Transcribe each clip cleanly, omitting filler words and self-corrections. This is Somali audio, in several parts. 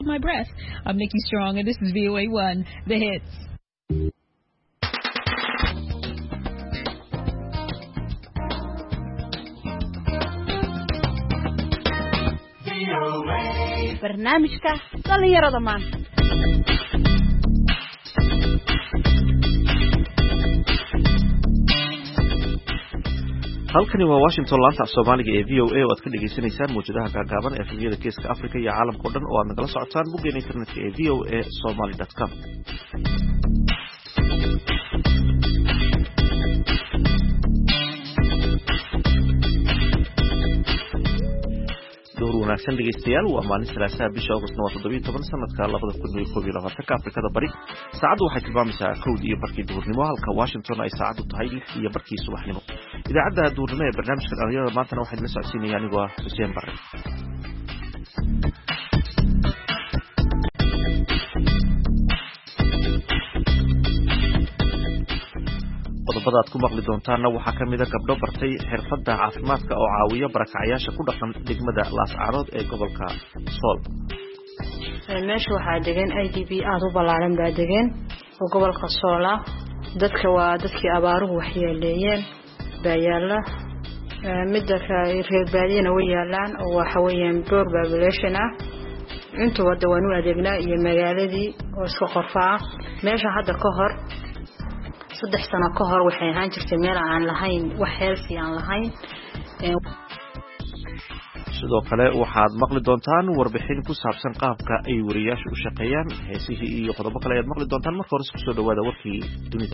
My breath. I'm Nikki Strong, and this is VOA1, The Hits. barnaamijka dhalinyarada maanta. halkani waa Washington laanta Soomaaliga ee VOA oo aad ka dhageysanaysaan muujadaha gaagaaban ee filimada Geeska Afrika iyo caalamka oo dhan oo aad nagala socotaan boggeena internetka ee voasomali.com. wanaagsan dhegeystayaal waa maalin Salaasaa bisha August 17 sanadka 2021 Afrikada Bari saacadu waxay tilmaamaysaa 1:00 duhurnimo halka Washington ay saacadu tahay 6:00 subaxnimo idaacadda duhurnimo ee barnaamijka dhalinyarada maantana waxay la socodsiinayaan anigoo Xuseen Barre qodobada aad ku maqli doontaana waxaa ka mid ah gabdho bartay xirfadda caafimaadka oo caawiya barakacayaasha ku dhaqan degmada Laascaanood ee gobolka Sool. meesha waxaa degan IDP aad u ballaaran baa degan oo gobolka Sool ah dadka waa dadkii abaaruhu waxyeeleeyeen baa yaala midda reer baadiyana way yaalaan oo waxa weeyaan poor population ah inta wada waanu adeegnaa iyo magaaladii oo isku qorfaa meesha hadda ka hor 3 sano ka hor waxay ahaan jirtay meel aan lahayn wax healthy aan lahayn sidoo kale waxaad maqli doontaan warbixin ku saabsan qaabka ay wariyaashu u shaqeeyaan heesihii iyo qodobo kale aad maqli doontaan marka hore isku soo dhawaada warkii dunida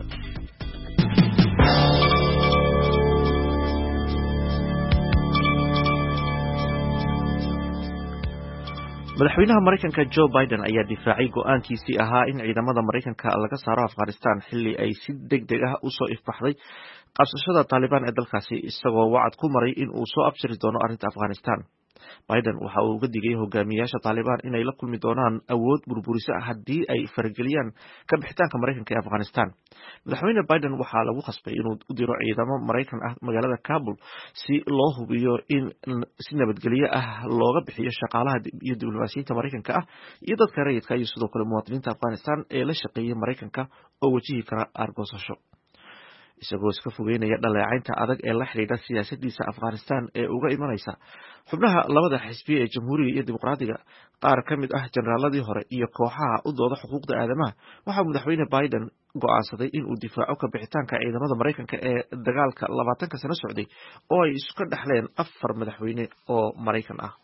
madaxweynaha Mareykanka Joe Biden ayaa difaacay go'aankiisii ahaa in ciidamada Mareykanka laga saaro Afghanistan xilli ay si degdeg ah u soo ifbaxday qabsashada Taliban ee dalkaasi isagoo wacad ku maray in uu soo abshiri doono arrinta Afghanistan. Biden waxa uu uga digay hogaamiyaasha Taliban inay la kulmi doonaan awood burburisa haddii ay farageliyaan ka bixitaanka Mareykanka ee Afghanistan. Madaxweyne Biden waxa lagu khasbay inuu u diro ciidamo Mareykan ah magaalada Kabul si loo hubiyo in si nabadgelyo ah looga bixiyo shaqaalaha iyo diblomaasiyiinta Mareykanka ah iyo dadka rayidka iyo sidoo kale muwaadiniinta Afghanistan ee la shaqeeyay Mareykanka oo wajihi kara argosasho. isagoo iska fogeynaya dhaleecaynta adag ee la xiriira siyaasaddiisa Afghanistan ee uga imanaysa xubnaha labada xisbi ee Jamhuuriga iyo Dimuqraadiga qaar ka mid ah generaaladii hore iyo kooxaha u dooda xuquuqda aadamaha waxa madaxweyne Biden go'aansaday in uu difaaco ka bixitaanka ciidamada Mareykanka ee dagaalka 20 sano socday oo ay iska dhaxleen 4 madaxweyne oo Mareykan ah.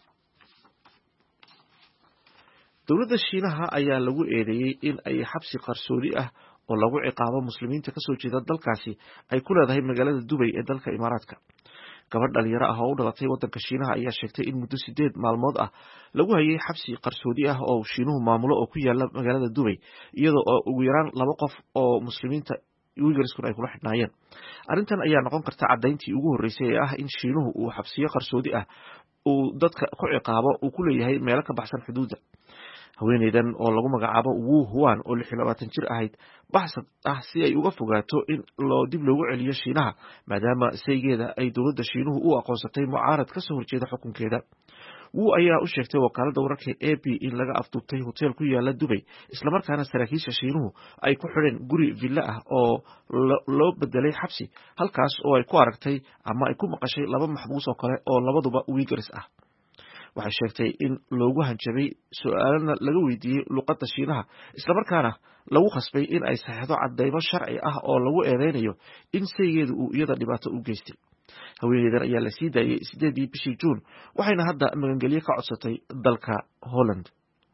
dowladda Shiinaha ayaa lagu eedeeyay in ay xabsi qarsoodi ah oo lagu ciqaabo muslimiinta ka soo jeeda dalkaasi ay ku leedahay magaalada Dubai ee dalka Imaaraadka. gabadh dhalinyaro ah oo u dhalatay waddanka Shiinaha ayaa sheegtay in muddo 8 maalmood ah lagu hayay xabsi qarsoodi ah oo Shiinuhu maamulo oo ku yaala magaalada Dubai iyadoo ugu yaraan 2 qof oo muslimiinta Uyghurskuna ay kula xidhnaayeen. arrintan ayaa noqon karta cadayntii ugu horeysay ee ah in Shiinuhu uu xabsiyo qarsoodi ah uu dadka ku ciqaabo uu ku leeyahay meelo ka baxsan xuduudda. haweeneydan oo lagu magacaabo Wu Huan oo 26 jir ahayd baxsad ah si ay uga fogaato in loo dib loogu celiyo Shiinaha maadaama saygeeda ay dowladda Shiinuhu u aqoonsatay mucaarad ka soo horjeeda xukunkeeda. Wu ayaa u sheegtay wakaaladda wararka AP in laga afduubtay hotel ku yaala Dubai isla markaana saraakiisha Shiinuhu ay ku xidheen guri villa ah oo loo bedelay xabsi halkaas oo ay ku aragtay ama ay ku maqashay 2 maxbuus oo kale oo labaduba Uyghurs ah. waxay sheegtay in loogu hanjabay su'aalana laga weydiiyay luqadda Shiinaha isla markaana lagu khasbay in ay saxiixdo cadeymo sharci ah oo lagu eedeynayo in saygeedu uu iyada dhibaato u geystay. haweeneydan ayaa la sii daayay 8 bishii Juun waxayna hadda magangelyo ka codsatay dalka Holland.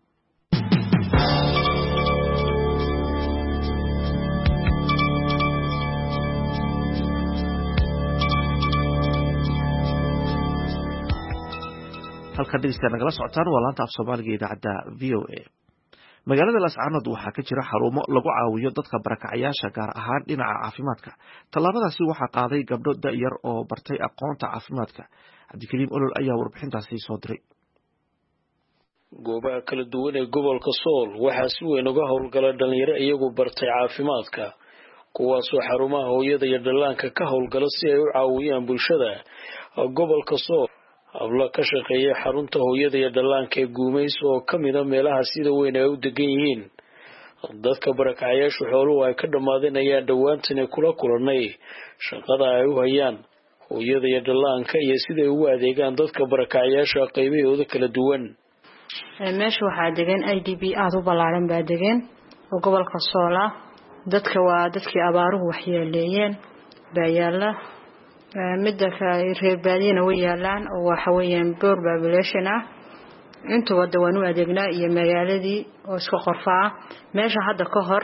halka dhegeystayaal nagala socotaan waa laanta af Soomaaliga idaacadda VOA. magaalada Laascaanood waxaa ka jira xarumo lagu caawiyo dadka barakacayaasha gaar ahaan dhinaca caafimaadka. tallaabadaasi waxaa qaaday gabdho da'yar oo bartay aqoonta caafimaadka. Cabdikariim Olol ayaa warbixintaasi soo diray. goobaha kala duwan ee gobolka Sool waxaa si weyn uga howlgala dhalinyaro iyagu bartay caafimaadka kuwaasoo xarumaha hooyada iyo dhallaanka ka howlgala si ay u caawiyaan bulshada gobolka Sool. hablo ka shaqeeya xarunta hooyada iyo dhallaanka ee Guumeys oo kamid ah meelaha sida weyn ay u degan yihiin dadka barakacayaashu xooluhu ay ka dhamaadeen ayaa dhawaantan kula kulanay shaqada ay u hayaan hooyada iyo dhallaanka iyo sida ay ugu adeegaan dadka barakacayaasha qaybahooda kala duwan. meesha waxaa degan IDP aad u ballaaran baa degan oo gobolka Soola dadka waa dadkii abaaruhu waxyeeleeyeen baayaala midda reer baadiyana way yaalaan oo waxa weeyaan poor population ah inta wada waanu adeegnaa iyo magaaladii oo isku qorfaa meesha hadda ka hor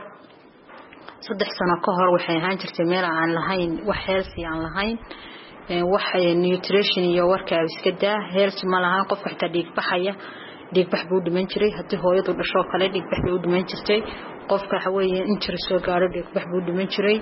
3 sano ka hor waxay ahaan jirtay meel aan lahayn wax healthy aan lahayn wax nutrition iyo warka iska daa healthy ma lahaan qof xitaa dhiig bax buu dhiman jiray hadii hooyadu dhasho kale dhiig bax buu dhiman jirtay qofka waxa weeyaan injir soo gaaro dhiig bax buu dhiman jiray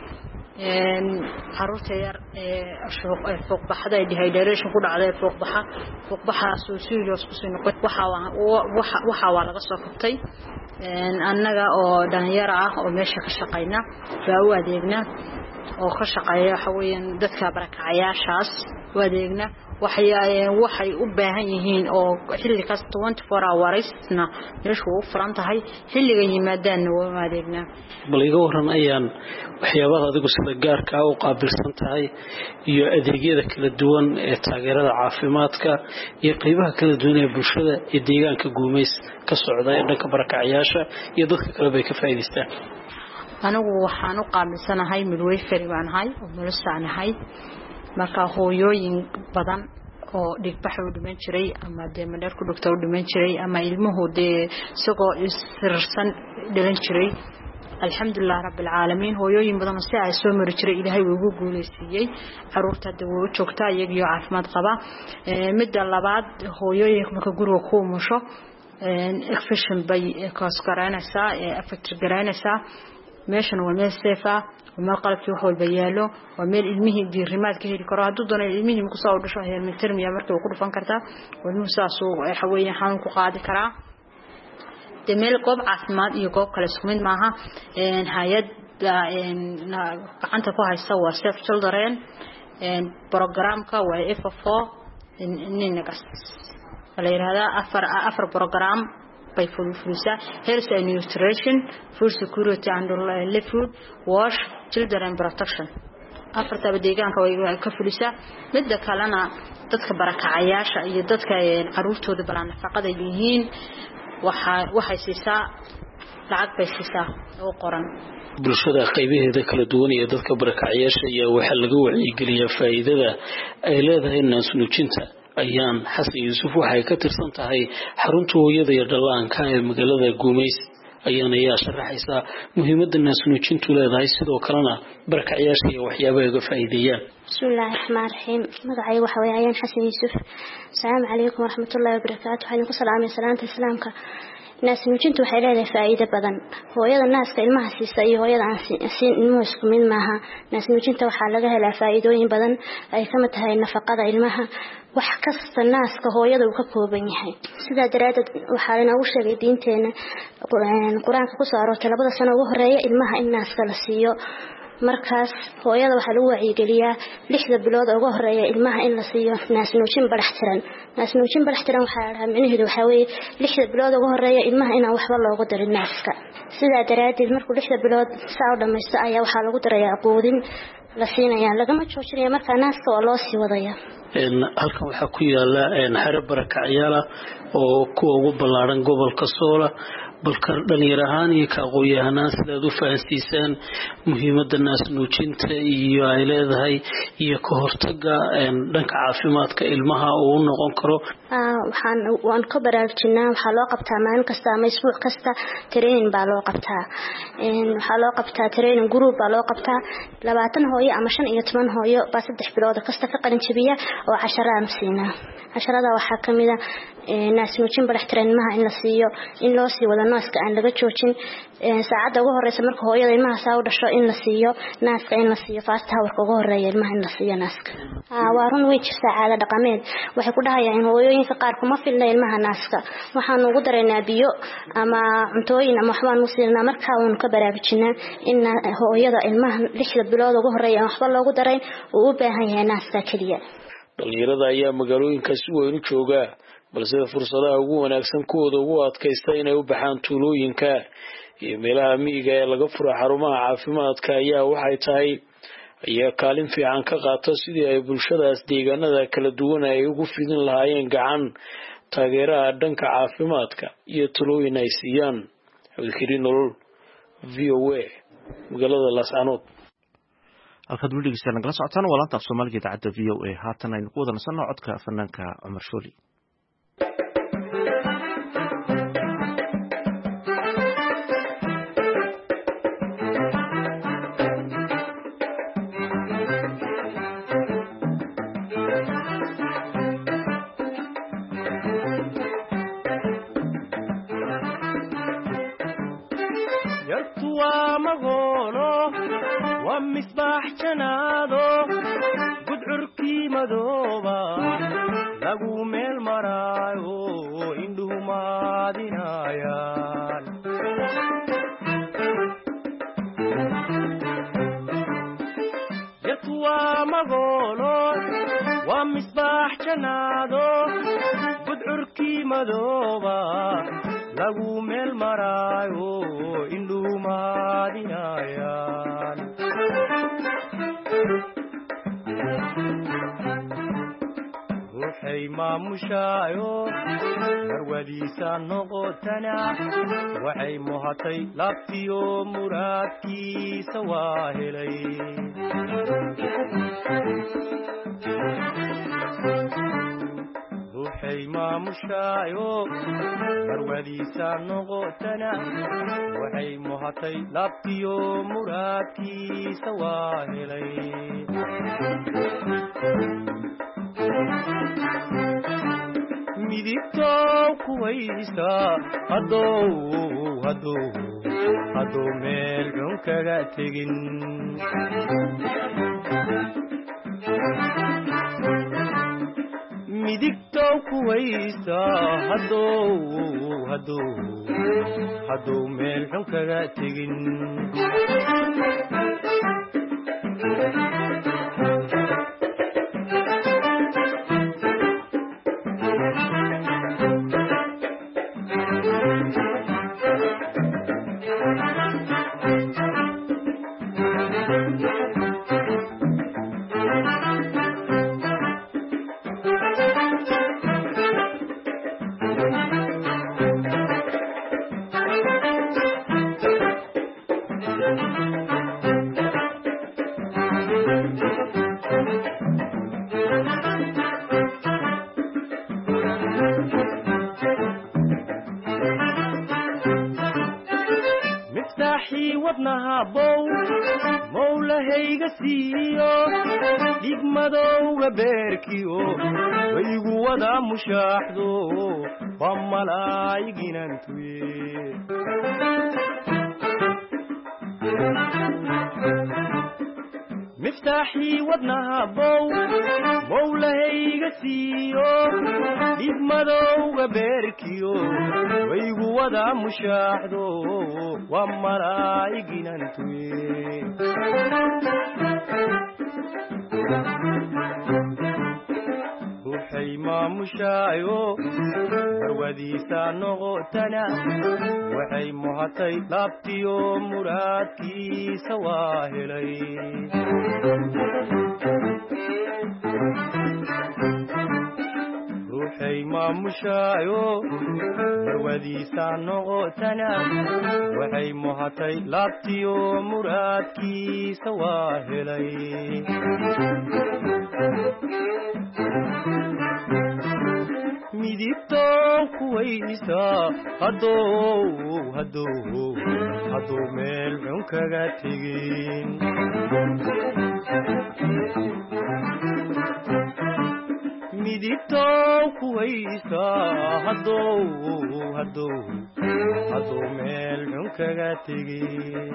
caruurta yar fooq baxada dehydration ku dhacday fooq baxa soo serious ku soo noqon waxa waa laga soo qabtay annaga oo dhalinyaro ah oo meesha ka shaqeyna baa u adeegna oo ka shaqeeya waxa weeyaan dadka barakacayaashaas u adeegna waxay u baahan yihiin oo xilli kasta 24 hoursna meeshu u furan tahay xilliga yimaadaan oo adeegna baliga waran ayaan waxyaabaha adigu sida gaarka ah u qaabilsan tahay iyo adeegyada kala duwan ee taageerada caafimaadka iyo qaybaha kala duwan ee bulshada ee deegaanka Guumeys ka socda ee dhanka barakacayaasha iyo dadka kale bay ka faa'iideystaan. anigu waxaan u qaabilsanahay midwifery baan ahay oo mulasanahay marka hooyooyin badan oo dhigbax u dhiman jiray ama deemadar ku dhigta u dhiman jiray ama ilmuhu isagoo isirsan dhalan jiray alxamdulillah rabbil caalamiin hooyooyin badan oo si ay soo mari jiray ilaahay ugu guuleysiyay caruurta way joogtaa iyagiyo caafimaad qaba midda labaad hooyooyinka marka guriga ku umusho infection bay kaas garanaysaa affect garanaysaa meeshan waa meel safe ah وما قلب في حول بياله وميل علمه دي رماد كهيل كراه ضدنا علمه مقصاو دشو هي المترميه markii ku dhufan kartaa wadnuusaasu ay xaweeyaan xanuun ku qaadi karaa demeel goob caafimaad iyo goob kale isku mid maaha hay'ad gacanta ku haysta waa Save Children programka waa FFO ninagas la yiraahdaa afar program by Fulisa, health and nutrition, food security and live food, wash, children protection. afarta deegaanka way ka Fulisa midda kalena dadka barakacayaasha iyo dadka caruurtooda balan nafaqada yihiin waxay siisaa lacag bay siisaa oo qoran bulshada qaybaheeda kala duwan iyo dadka barakacayaasha iyo waxa laga wacyigeliyaa faa'iidada ay leedahay naas nuujinta ayaan xasan yuusuf waxay ka tirsan tahay xarunta hooyada iyo dhallaanka ee magaalada Guumeys ayaan ayaa sharaxaysa muhiimadda naas nuujintu leedahay sidoo kalena barakacayaasha iyo waxyaabaha uga faa'iideeyaan. bismillaahir rahmaanir rahiim magacay waxa weeyaan xasan yuusuf assalaamu calaykum waraxmatullaahi wabarakaatuh waxaan ku salaamay salaanta islaamka naas nuujintu waxay leedahay faa'iido badan hooyada naaska ilmaha siisa iyo hooyada aan siin ilmuhu isku mid maaha naas nuujinta waxa laga helaa faa'iidooyin badan ay ka mid tahay nafaqada ilmaha wax kasta naaska hooyada uu ka kooban yahay sida daraadad waxa lagu sheegay diinteena quraanka ku soo aroortay 2 sano ugu horeeya ilmaha in naaska la siiyo markaas hooyada waxa lagu wacyigeliyaa 6 bilood ugu horeeya ilmaha in la siiyo naas nuujin baraxtiran waxa la micnaheedu waxa weeye 6 bilood ugu horeeya ilmaha in aan waxba loogu darin naaska sida daraadid markuu 6 bilood saa dhamaysto ayaa waxa lagu darayaa quudin la siinayaa lagama joojinayo marka naaska oo loo sii wadaya halkan waxa ku yaala xero barakacayaal oo kuwa ugu ballaaran gobolka Soola balka dhalinyarahan iyo ka aqoon-yahanaan sidaad u fahansiisaan muhiimadda naas nuujinta iyo ay leedahay iyo ka hortagga dhanka caafimaadka ilmaha uu noqon karo waan ka baraarujinaa waxa loo qabtaa maalin kasta ama isbuuc kasta training baa loo qabtaa waxa loo qabtaa training group baa loo qabtaa 20 hooyo ama 5 iyo 10 hooyo baa 3 bilood kasta ka qalin jabiya oo 10 aan siinaa 10da waxa kamid ah naas nuujin baraxtiran ilmaha in la siiyo in loo sii wada naaska aan laga joojin saacada ugu horeysa marka hooyada ilmaha saa u dhasho in la siiyo naaska in la siiyo fast hour ugu horeeya ilmaha in la siiyo naaska waa run way jirtaa caado dhaqameed waxay ku dhahayaan hooyooyinka qaar kuma filna ilmaha naaska waxaan ugu dareynaa biyo ama cuntooyin ama waxbaan u siinaa marka aan ka baraarujinaa in hooyada ilmaha 6 bilood ugu horeeya waxba loogu dareyn uu u baahan yahay naaska kaliya dhalinyarada ayaa magaalooyinka si weyn u jooga balse fursadaha ugu wanaagsan kuwooda ugu adkaysta inay u baxaan tuulooyinka iyo meelaha miyiga ee laga furo xarumaha caafimaadka ayaa waxay tahay ayaa kaalin fiican ka qaata sidii ay bulshadaas deegaanada kala duwan ay ugu fidin lahaayeen gacan taageeraha dhanka caafimaadka iyo talooyin ay siiyaan. Cabdikariin Nolol, VOA, magaalada Laascaanood. halkaad weli dhegeystayaal nagala socotaan waa laanta af Soomaaliga idaacadda VOA. haatan aynu ku wada nasanno codka fanaanka Cumar Shooli. ومصباح جنادو قدعركي مدوبا لقو ميل مرايو إندو مادينايان يتوى مغولو ومصباح جنادو قدعركي مدوبا لقو ميل مرايو إندو مادينايان روحي ما مشايو مروديسا نقوتنا وحي مهاتي لابتيو مرادكي سواهلي روحي ما مشايو مروديسا نقوتنا وحي مهاتي لابتيو مرادكي سواهلي midigtow kuwaysta hadduu meel xun kaga tegin midigtow kuwaysta hadduu meel xun kaga tegin مفتاحي ودنها بو مولهيغا سيو ديغمدو غبيركيو ويغو ودا مشاحدو وملايغين انتوي مفتاحي ودنها بو مولهيغا سيو ديغمدو غبيركيو ويغو ودا مشاحدو وملايغين انتوي روحي ما مشايو مروديسا نغوتنا وحي مهاتي لابتيو مرادكي سواهلي روحي ما مشايو مروديسا نغوتنا وحي مهاتي لابتيو مرادكي سواهلي midigtow kuwaysta hadduu meel xun kaga tegin midigtow kuwaysta hadduu meel xun kaga tegin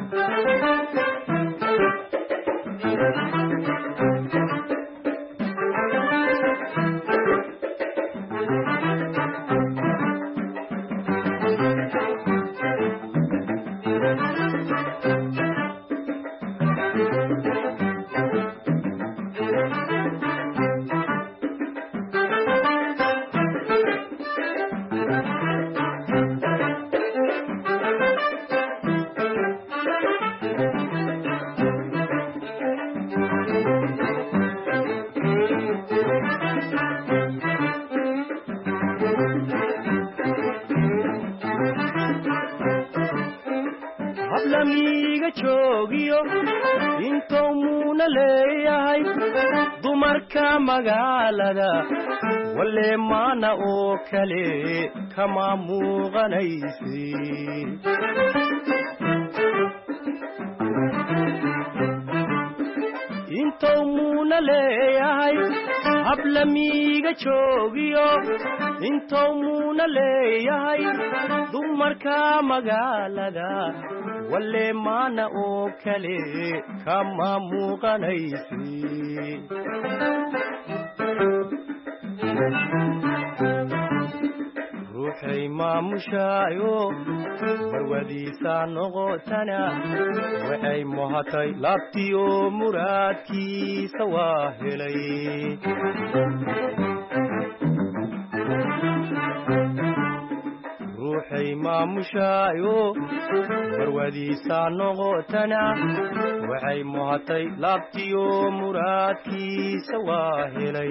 hablamiiga joogiyo intuu muuna leeyahay dumarka magaalada walle maana oo kale kama muuqanaysi intuu muuna leeyahay hablamiiga joogiyo intuu muuna leeyahay dumarka magaalada walle maana oo kale kama muuqanaysi ruuxay maamushaayo marwadiisa noqotana waxay mohatay laabtiyo muraadkiisa waa helay ruuxay maamushaayo marwadiisa noqotana waxay mohatay laabtiyo muraadkiisa waa helay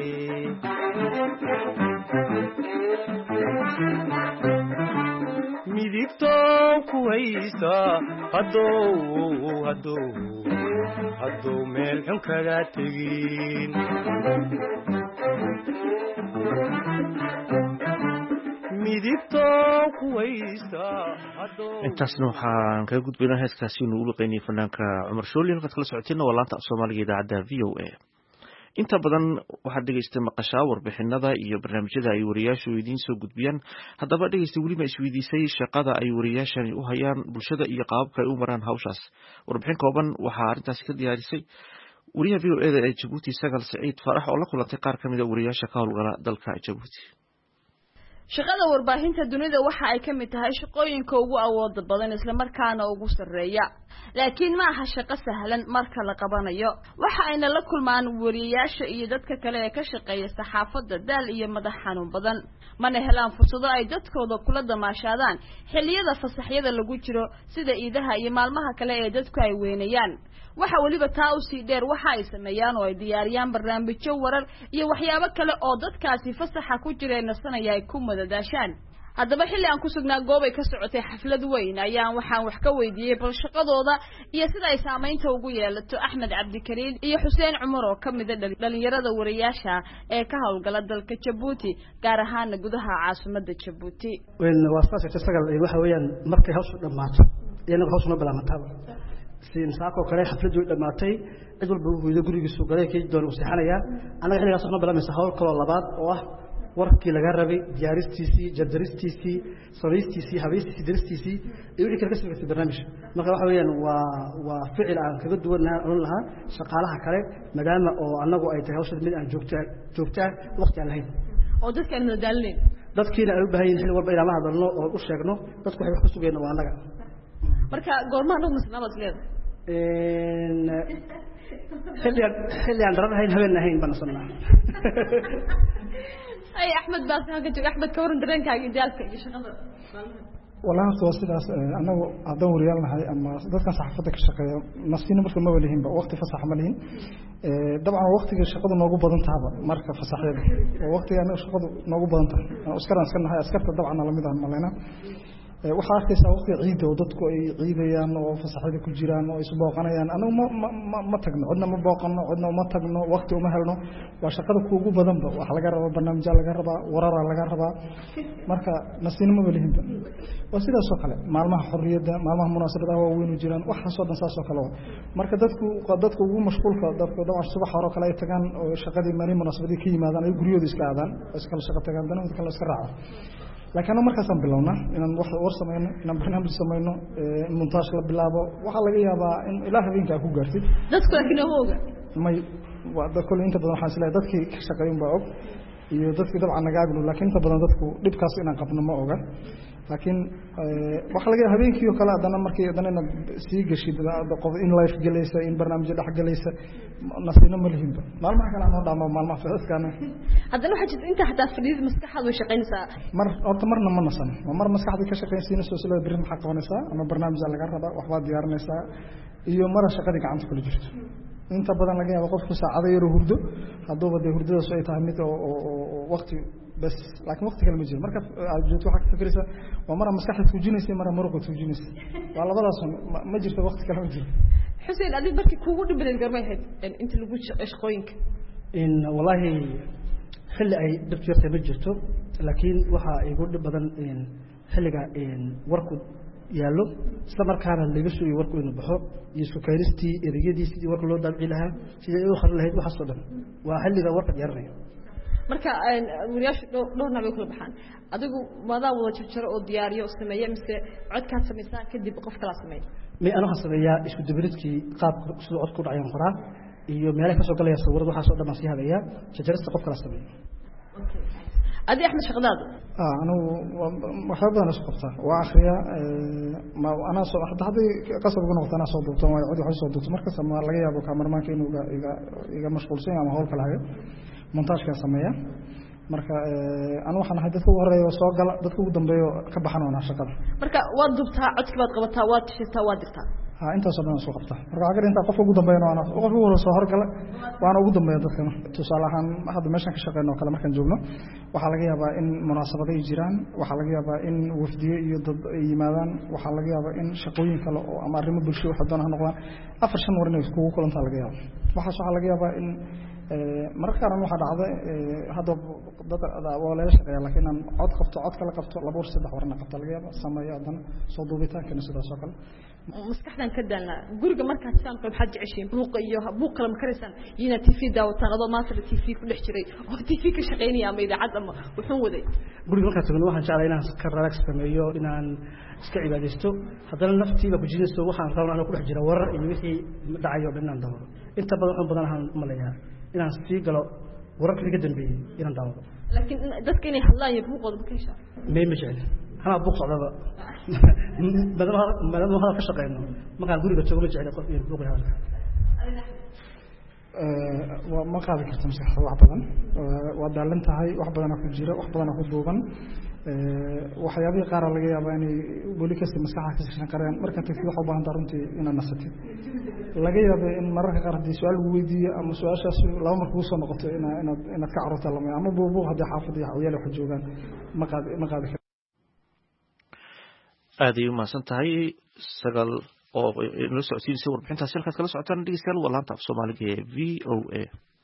midigtow kuwaysa hadduu meel xun kaga tegin midigtow kuwaysa intaasna waxaan kaga gudbaynaa heeskaasi inuu u luqeynayay fanaanka cumar shooli halkaad kala socoteena waa laanta af soomaaliga idaacadda v o a inta badan waxaad dhegaystay maqashaa warbixinada iyo barnaamijyada ay wariyaashu idiin soo gudbiyaan haddaba dhegeysta weliba isweydiisay shaqada ay wariyaashani u hayaan bulshada iyo qaababka ay u maraan hawshaas warbixin kooban waxaa arrintaasi ka diyaarisay wariyaha v o eda ee jabuuti sagal saciid faarax oo la kulantay qaar ka mid a wariyaasha ka howlgala dalka jabuuti shaqada warbaahinta dunida waxa ay ka mid tahay shaqooyinka ugu awooda badan isla markaana ugu sareeya laakiin ma aha shaqo sahlan marka la qabanayo waxa ayna la kulmaan wariyaasha iyo dadka kale ee ka shaqeeya saxaafadda daal iyo madax xanuun badan mana helaan fursado ay dadkooda kula damaashaadaan xilliyada fasaxyada lagu jiro sida iidaha iyo maalmaha kale ee dadku ay weynayaan waxa waliba taa u sii dheer waxa ay sameeyaan oo ay diyaariyaan barnaamijyo warar iyo waxyaabo kale oo dadkaasi fasaxa ku jireen nasanaya ay ku madadaashaan haddaba xilli aan ku sugnaa goob ay ka socotay xaflad weyn ayaan waxaan wax ka weydiiyey bal shaqadooda iyo sida ay saamaynta ugu yeelato Axmed Cabdikariin iyo Xuseen Cumar oo ka mid ah dhalinyarada wariyaasha ee ka howlgala dalka Jabuuti gaar ahaan gudaha caasimadda Jabuuti waasaasha sagal waxa weeyaan markay hawshu dhamaato iyana hawshu ma bilaamataa siin saako kale xafladu dhamaatay cid walba uu gurigiisa galay kay doon u saxanaya anaga xilligaas waxna bilaamay hawl kale labaad oo ah warkii laga rabay diyaaristiisii jadaristiisii sariistiisii habeestiisii daristiisii iyo wixii kale ka soo barnaamij marka waxa weeyaan waa ficil aan kaga duwanahay oo laha shaqaalaha kale maadaama oo anagu ay tahay hawsha mid aan joogtaa waqti aan lahayn oo dadkan madaalin dadkiina ay u baahan yihiin xilli walba inaan hadalno oo u sheegno dadku waxay wax ku sugayeen waa anaga marka goormaan ugu masnabad leedahay xilli aan daranahayn habeen ahayn baan sanaa ay Axmed baas ka jooga Axmed ka waran dareenkaaga idaalka iyo shaqada والله هو سيداس أنا أدور يالنا هاي أما ذاتك صحفتك الشقية نصينا مركب ما وليهم بوقت فصح مليهم طبعا وقت الشقة نوجو بدن تعبا مركب فصح ووقت يعني الشقة نوجو بدن تعب أسكرنا هاي أسكرت طبعا على مدى ملينا وحاكيس وقت عيد ودتكو عيديان وفصحيدي كل جيران ويسبوقنayaan anagu ma tagno cidna ma booqano cidna ma tagno waqti uma helno waa shaqada kuugu badan ba wax laga rabo barnaamij laga raba warar laga raba marka nasiinimo walihinba oo sidaas oo kale maalmaha xorriyada maalmaha munaasabadaha waa weyn u jiraan waxa soo dhan saas oo kale marka dadku ugu mashquulka dadku dhammaan subax hore kale ay tagaan oo shaqadii maalin munaasabadii ka yimaadaan ay guriyooda iska aadaan iska shaqo tagaan danada kale iska raaco laakiin markaasaan bilowna inaan wax war sameeyno inaan barnaamij sameeyno montage la bilaabo waxa laga yaabaa in ilaa habeenka ku gaartid dadku laakiin hooga may wada kul inta badan waxaan isleeyahay dadkii ka shaqeeyeen baa og iyo dadkii dabcan naga agno laakiin inta badan dadku dhibkaas inaan qabno ma oga laakiin waxa laga habeenkii oo kale adana markii adana sii gashid qof in live galaysa in barnaamij dhex galaysa nasiino ma lihinba maalmaha kale aan dhaamo maalmaha faaskaana hadana waxa jirta inta xataa fadhiid maskaxdu shaqeynaysa marna ma nasan mar maskaxdu ka shaqeynaysa soo soo birin maxaa qabanaysa ama barnaamij laga raba wax baad diyaarinaysa iyo mara shaqada gacanta kula jirto inta badan laga yaabo qofku saacado yar hurdo hadduu wada hurdada soo ay tahay mid oo waqti بس لكن وقت كلام يجي مركب جوت واحد فكرة ومرة مسكحة توجينيسي مرة مرقة توجينيسي والله بلاص ما جرت وقت كلام يجي حسين أدي بركي كود بدل قرمي هاد أنت اللي قلت إيش قوينك إن والله xilli ay dib jirtay ma jirto laakiin waxa ay ugu badan in xilliga in warku yaalo isla markaana laga soo warku inuu baxo iyo isku kayristii ereyadiisa sidii warku loo dabci lahaa sidii ay u khar lahayd waxa soo dhan waa xilliga warka yarnayo marka wariyaashu dhowr nooc kala baxaan adigu maada wada jirjiro oo diyaariyo oo sameeyo mise codkaad sameeysan kadib qof kala sameeyo ma ana sameeyaa isku dibridkii qaabka soo cod ku dhacayn qoraa iyo meel ka soo galaya sawirada waxa soo dhamaan si habeeyaa jarjarista qof kala sameeyo أدي أحمد شغلاد. أنا وحب أنا سقطت وآخريا ما أنا صو هذا قصب قنوط أنا صوت ما يعود يحس صوت مركز ما لقي أبو كاميرا ما كانوا إيجا مشغول سين أما هو كل حاجة montage كان سمية مركا أنا وحنا حدثوا ورا وصاق دتكو قدام بيو كبحنا وأنا شغال. مركا وادبتها عدك بعد قبتها واتشتها وادرتها. أنت صدقنا سقطت. مركا عقر أنت قف قدام بيو أنا قف ورا صهر كلا وأنا قدام بيو دتكنا تصالحان هذا ماشان كشغلنا وكلا ما كان جوبنا وحلاقي أبا إن مناسبة يجيران وحلاقي أبا إن وفدي يضد يمادان وحلاقي أبا إن شقوين كلا أمر ما بلشوا حدنا هنقول أفرشان ورنا يسكوا كلهم حلاقي أبا وحش حلاقي أبا إن marka qaran waxa dhacday hada dad wala shaqeeya laakiin aan cod kala qabto laba war saddex warna qabto laga yaabo sameeyadan soo duubitaanka sidaas oo kale maskaxdan ka dalna guriga marka saan qof xaj cisheen buuq iyo buuq kala makarisan yina TV daawatan adoo maanta TV ku dhex jiray oo TV ka shaqeynaya ama idaacad ama wuxuu waday guriga marka tagno waxaan jeclahay inaan ka relax sameeyo inaan iska cibaadeysto hadana naftiiba ku jidayso waxaan rabaa inaan ku dhex jiro warar iyo wixii dhacayo dhanaan daawado inta badan waxaan maleeyaa inaan sii galo wararka laga dambeeyay inaan daawado laakiin dadka inay hadlaan iyo buuqooda ka hesha ma jecel ana buuq socdaba madama hada ka shaqeyno markaan guriga joogo ma jecel qof iyo buuq yahay ma qaadi karto maskaxda wax badan waa daalan tahay wax badan ku jira wax badan ku duuban waxyaabaha qaar laga yaabaa inay wali kasta maskaxda ka shaqeyn karaan marka tafi wax u baahan tahay runtii inaad nasatid laga yaabaa in mararka qaar hadii su'aal lagu weydiiyo ama su'aashaas laba mar ku soo noqoto inaad ka carruurta lama ama buubuuq hadii xaafadda iyo hawiyada wax joogaan ma qaadi aad ay u maasan tahay sagal oo inoo socodsiinaysa warbixintaasi halkaad kala socotaan dhegeystayaal waa laanta af soomaaliga ee VOA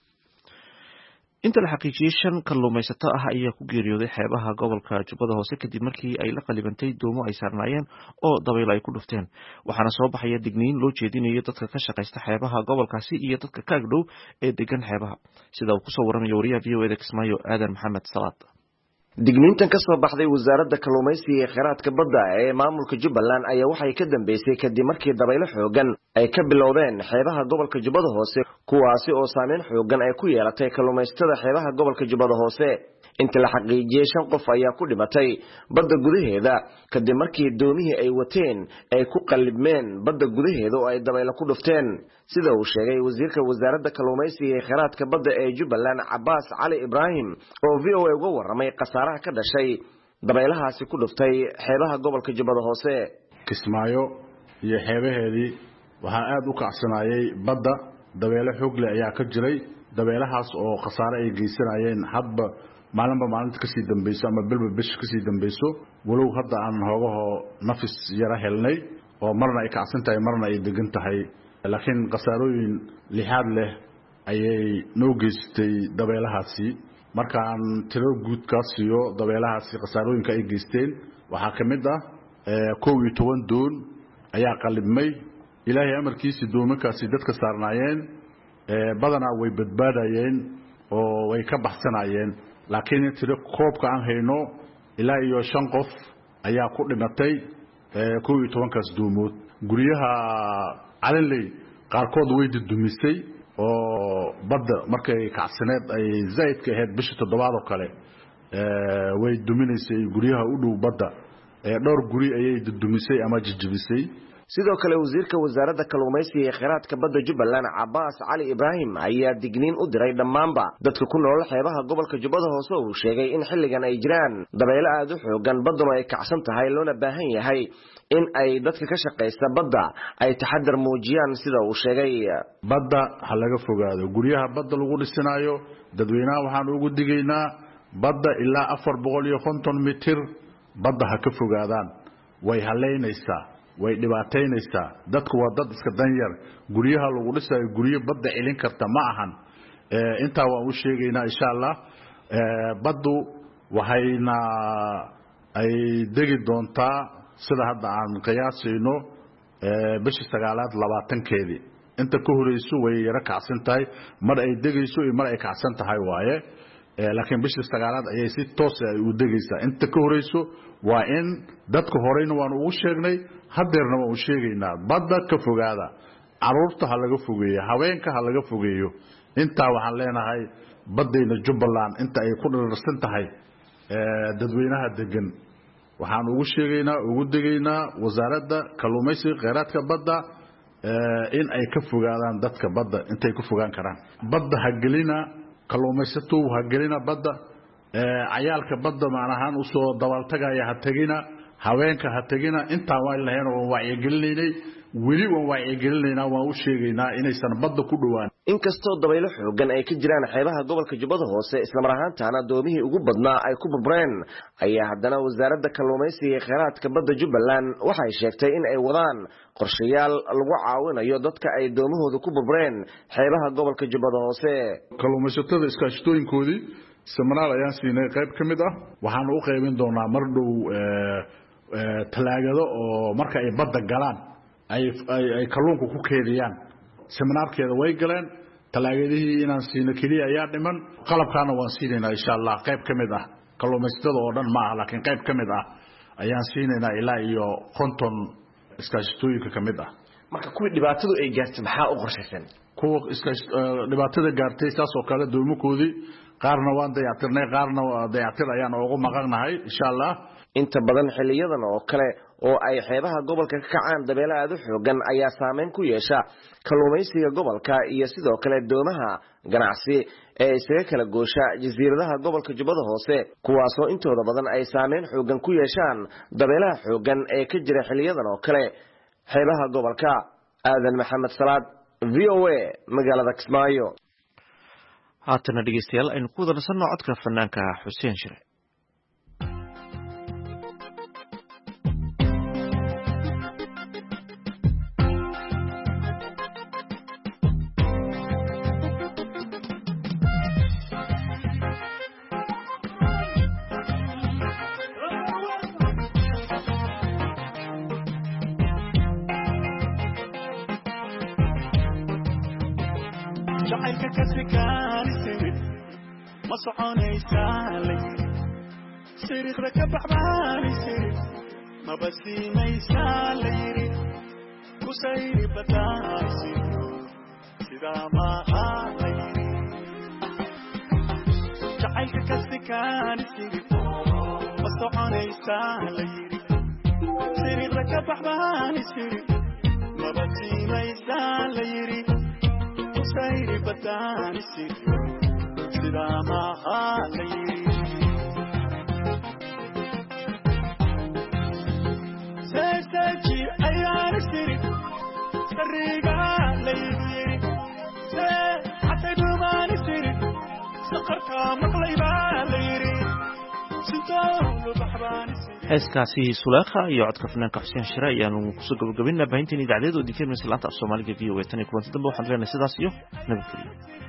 inta la xaqiijiyay 5 kalluumaysato ah ayaa ku geeriyooday xeebaha gobolka Jubbada Hoose kadib markii ay la qalibantay doomo ay saarnaayeen oo dabayl ay ku dhufteen waxaana soo baxaya digniin loo jeedinayo dadka ka shaqeysta xeebaha gobolkaasi iyo dadka ka agdhow ee degan xeebaha sida uu ku soo waramayo wariyaha VOA Kismaayo Aadan Maxamed Salaad digniintan ka soo baxday wasaaradda kalluumaysiga ee kheyraadka badda ee maamulka Jubbaland ayaa waxay ka dambeysay kadib markii dabaylo xoogan ay ka bilowdeen xeebaha gobolka Jubbada Hoose kuwaasi oo saameyn xoogan ay ku yeelatay kalluumaysatada xeebaha gobolka Jubbada Hoose inta la xaqiijiyay 5 qof ayaa ku dhimatay badda gudaheeda kadib markii doomihii ay wateen ay ku qalibmeen badda gudaheeda oo ay dabaylo ku dhufteen sida uu sheegay wasiirka wasaaradda kalluumaysiga ee kheyraadka badda ee Jubbaland Abbas Ali Ibrahim oo VOA uga waramay qasaaraha ka dhashay dabaylahaasi ku dhuftay xeebaha gobolka Jubbada Hoose Kismaayo iyo xeebaheedii waxaa aad u kacsanayay badda dabaylo xoog leh ayaa ka jiray dabaylahaas oo qasaare ay geysanayeen hadba maalinta ka sii dambayso ama bilba bish ka sii dambayso walow hadda aan hoogaho nafis yara helnay oo marna ay kacsan tahay marna ay degan tahay laakiin qasaarooyin lixaad leh ayay noo geystay dabaylahaasi markaan tiro guud ka siiyo dabaylahaasi qasaarooyinka ay geysteen waxaa ka mid ah 12 doon ayaa qalibmay ilaahay amarkiisa doomankaasi dadka saarnaayeen badanaa way badbaadayeen oo way ka baxsanayeen laakiin tiro koobka aan hayno ilaa iyo 5 qof ayaa ku dhimatay 12 kaas doomood guriyaha calanley qaarkood way dumisay oo badda markay kacsaneed ay zaid ka ahayd bisha 7 oo kale way duminaysay guriyaha u dhow badda dhowr guri ayay dumisay ama jijibisay sidoo kale wasiirka wasaaradda kalluumaysiga ee kheyraadka badda Jubbaland Abbas Ali Ibrahim ayaa digniin u diray dhammaanba dadka ku nool xeebaha gobolka Jubbada Hoose oo sheegay in xilligan ay jiraan dabaylo aad u xoogan badduna ay kacsan tahay loona baahan yahay in ay dadka ka shaqeysta badda ay taxadar muujiyaan sida uu sheegay badda ha laga fogaado guriyaha badda lagu dhisanayo dadweynaha waxaan ugu digaynaa badda ilaa 450 mitir badda ha ka fogaadaan way haleynaysaa way dhibaataynaysaa dadku waa dad iska danyar guryaha lagu dhisayo guryo badda celin karta ma ahan intaa waan u sheegaynaa insha Allah baddu waxayna ay degi doontaa sida hadda aan qiyaasayno bishii 9 inta ka horeyso way yara kacsan tahay mar ay degayso iyo mar ay kacsan tahay waaye laakiin bishii 9 ayay si toos ah u degaysaa inta ka horeyso waa in dadka horeyna waan ugu sheegnay hadeerna waan u sheegaynaa badda ka fogaada caruurta ha laga fogeeyo haweenka ha laga fogeeyo inta waxaan leenahay baddeena Jubbaland inta ay ku dhararsan tahay dadweynaha degan waxaan ugu sheegaynaa ugu degaynaa wasaaradda kalluumaysiga kheyraadka badda in ay ka fogaadaan dadka badda intay ku fogaan karaan badda ha gelina kalluumaysato ha gelina badda cayaalka badda macnahan u soo dabaltagaya ha tagina haweenka ha tagina inta waa ilaahayna oo wacyigelinay weli waan wacyigelinayna waan u sheegaynaa inaysan badda ku dhawaan inkastoo dabaylo xoogan ay ka jiraan xeebaha gobolka Jubbada Hoose isla mar ahaantaana doomihii ugu badnaa ay ku burbureen ayaa haddana wasaaradda kalluumaysiga ee kheyraadka badda Jubbaland waxay sheegtay in ay wadaan qorshayaal lagu caawinayo dadka ay doomahooda ku burbureen xeebaha gobolka Jubbada Hoose kalluumaysatada iskaashatooyinkoodii seminaar ayaan siinay qayb ka mid ah waxaan u qaybin doonaa mar dhow talaagado oo marka ay badda galaan ay kalluunku ku keediyaan seminaarkeeda way galeen talaagadihii inaan siino kaliya ayaa dhiman qalabkaana waan siinaynaa insha Allah qayb ka mid ah kalluumaysatada oo dhan ma aha laakiin qayb ka mid ah ayaan siinaynaa ilaa iyo 50 iskaashatooyinka ka mid ah marka kuwii dhibaatadu ay gaartay maxaa u qorshaysan kuwa dhibaatada gaartay saas oo kale doomakoodii qaarna waan dayactirnay qaarna dayactir ayaan ugu maqanahay insha Allah inta badan xiliyadan oo kale oo ay xeebaha gobolka ka kacaan dabeelo aad u xoogan ayaa saameyn ku yeesha kalluumaysiga gobolka iyo sidoo kale doomaha ganacsi ee isaga kala goosha jasiiradaha gobolka Jubbada Hoose kuwaas oo intooda badan ay saameyn xoogan ku yeeshaan dabeelaha xoogan ee ka jira xiliyadan oo kale xeebaha gobolka aadan maxamed salaad VOA magaalada Kismaayo haatana dhageystayaal aynu ku wadarsano codka fanaanka Xuseen Shire heeskaasi Sulaakha iyo codka fanaanka Xuseen Shire ayaanu kusoo gabagabaynaa baahinteena idaacadda oo dikeen mislaanta Soomaaliga VOA tan kulanti dambe waxaan leenahay sidaas iyo nabadgelyo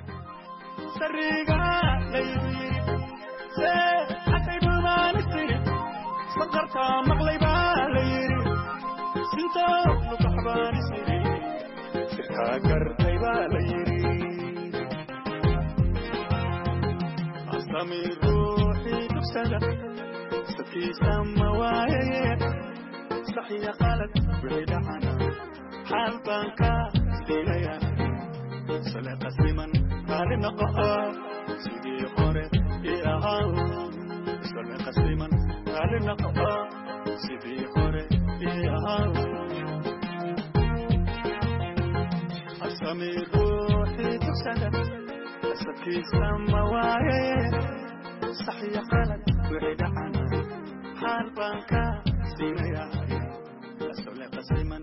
في سماوية صحيح قالت بعيد عنها حال بانكا سينيا سلا قسما قال نقها سيدي خوري يا هاو سلا قسما قال نقها سيدي خوري يا هاو أسامي روحي تكسدت أسكي سماوية صحيح قالت بعيد عنها حال بانكا سينيا سلا قسما